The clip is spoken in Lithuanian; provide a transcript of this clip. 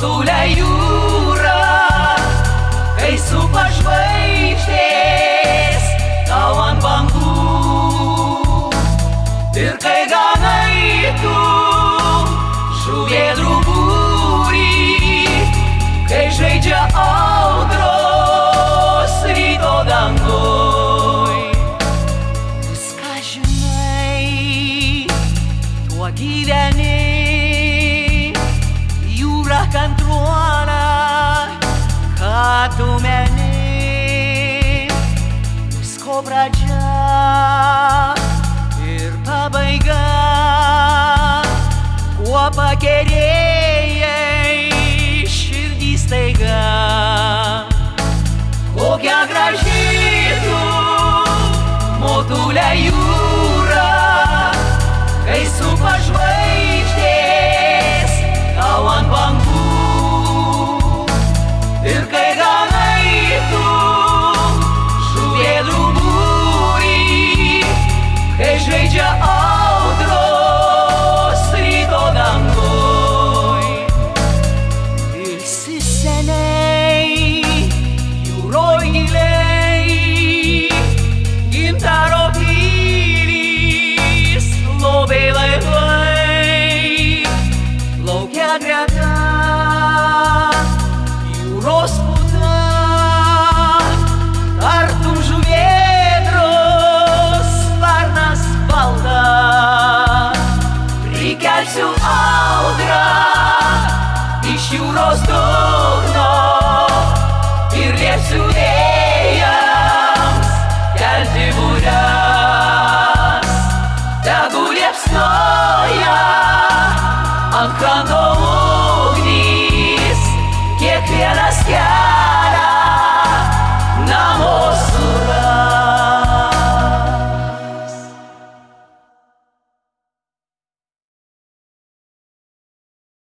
Motulė jūra, kai supa žvaigždės tau ant bangų. Ir kai ganai tu žuvėdrų būrį, kai žaidžia audros ryto dangoj. Viską žinai, tuo gyveni, jūra kantruona, ką tu meni. Visko pradžia ir pabaiga, kuo pakerėjai širdį staiga. Kokia graži tu, Motulė jūra, kai supa žvaigždės tau ant bangų. Ir kai ganai tu žuvėdrų būrį, kai žaidžia audros ryto dangoj. Ilsi seniai jūroj giliai, gintaro pilys, lobiai laivai, laukia greta jūros puta, tartum žuvėdros sparnas baltas. Prikelsiu audrą iš jūros dugno ir liepsiu vėjams kelti bures. Tegu liepsnoja ant kranto